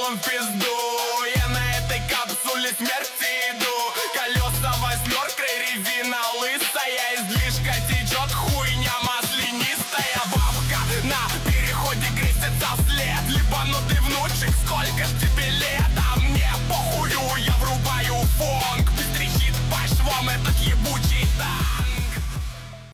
в пизду. Я на этой капсуле смерти иду. Колеса восьмеркой, резина лысая, излишка течет, хуйня маслянистая. Бабка на переходе крестится вслед. Либанутый внучек, сколько ж тебе лет? А мне похую, я врубаю фонк. Быстрый хит по швам, этот ебучий